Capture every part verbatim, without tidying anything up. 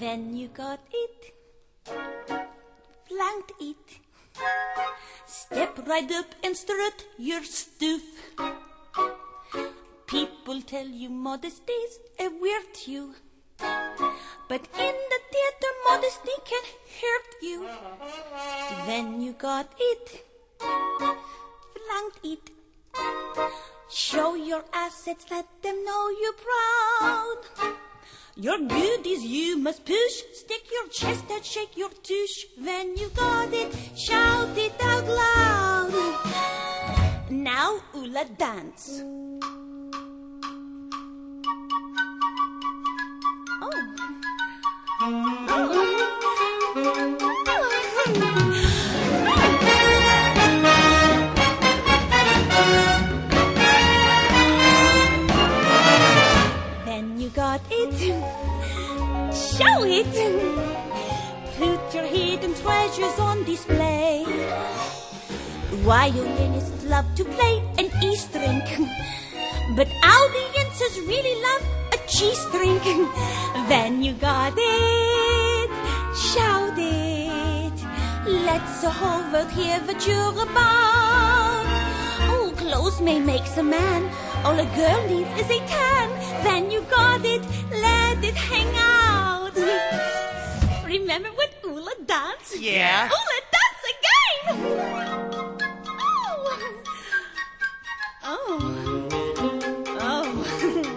When you got it, flanked it, step right up and strut your stuff. People tell you modesty's a virtue, but in the theater modesty can hurt you. When you got it, flanked it, show your assets, let them know you're proud. Your goodies you must push, stick your chest out, shake your tush. When you got it, shout it out loud. Now Ulla dance. Oh. Oh. When you got it, show it. Put your hidden treasures on display. Violinists love to play an E string, but audiences really love a G string. When you got it, shout it. Let the whole world hear what you're about. Oh, clothes may make a man. All a girl needs is a tan. When you got it, let it hang out. Remember when Ulla danced? Yeah. Ulla, dance again! Oh. Oh. Oh.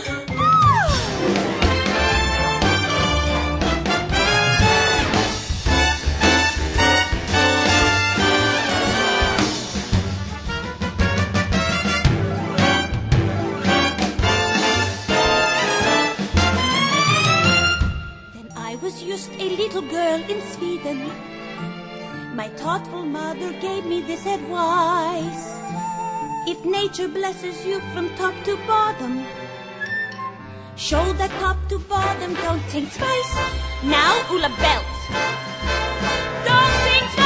Just a little girl in Sweden, my thoughtful mother gave me this advice. If nature blesses you from top to bottom, show that top to bottom, don't think twice. Now Ulla belt. Don't think twice.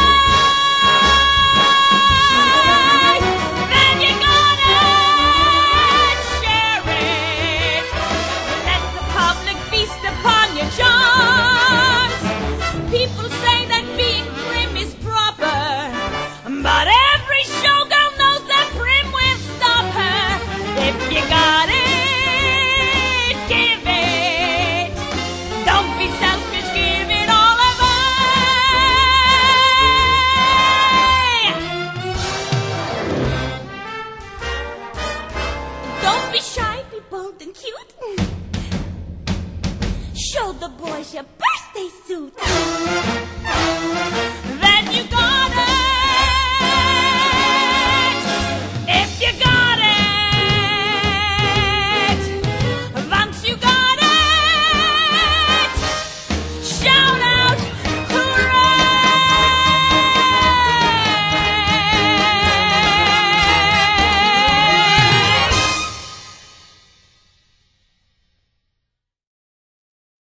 Then you gotta share it. Let the public feast upon your charm. People say that being prim is proper, but every showgirl knows that prim will stop her. If you got it, give it. Don't be selfish, give it all away. Don't be shy, be bold and cute. Show the boys your birthday suit.